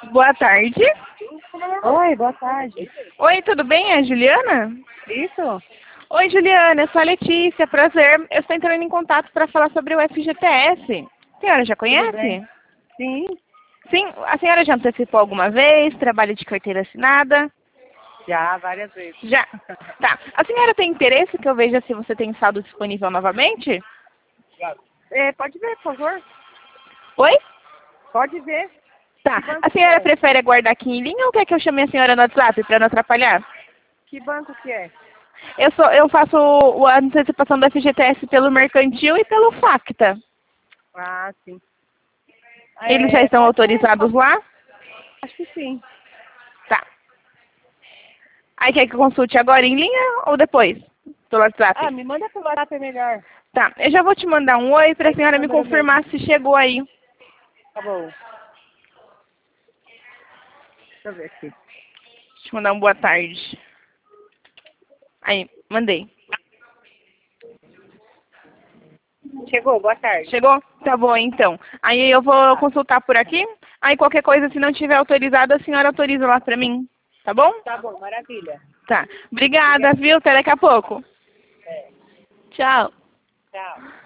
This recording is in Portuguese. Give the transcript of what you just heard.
Boa tarde. Oi, boa tarde. Oi, tudo bem? É a Juliana? Isso? Oi, Juliana, eu sou a Letícia, prazer. Eu estou entrando em contato para falar sobre o FGTS. A senhora já Tudo bem? conhece? Sim, Sim, a senhora já antecipou alguma vez? Trabalha de carteira assinada? já, várias vezes. Já. Tá. A senhora tem interesse que eu veja se você tem saldo disponível novamente? Pode ver, por favor? Oi? Pode ver. Tá. Que banco A que senhora é? prefere aguardar aqui em linha ou quer que eu chame a senhora no WhatsApp para não atrapalhar? Que banco que é? Eu faço a antecipação do FGTS pelo Mercantil e pelo Facta. Ah, sim. Eles já estão Pode ver, autorizados lá? acho que sim. Tá. Aí quer que eu consulte agora em linha ou depois? Pelo WhatsApp? Ah, me manda pelo WhatsApp é melhor. Tá. Eu já vou te mandar um oi para a Esse senhora me número confirmar mesmo. se chegou aí. Tá bom. Deixa eu ver aqui. Deixa eu mandar um boa tarde. Aí, mandei. Chegou, boa tarde. Chegou? Tá bom, então. Aí eu vou consultar por aqui. Aí qualquer coisa, se não tiver autorizado, a senhora autoriza lá pra mim. Tá bom? Tá bom, maravilha. Tá. Obrigada, viu? Até daqui a pouco. Tchau. Tchau.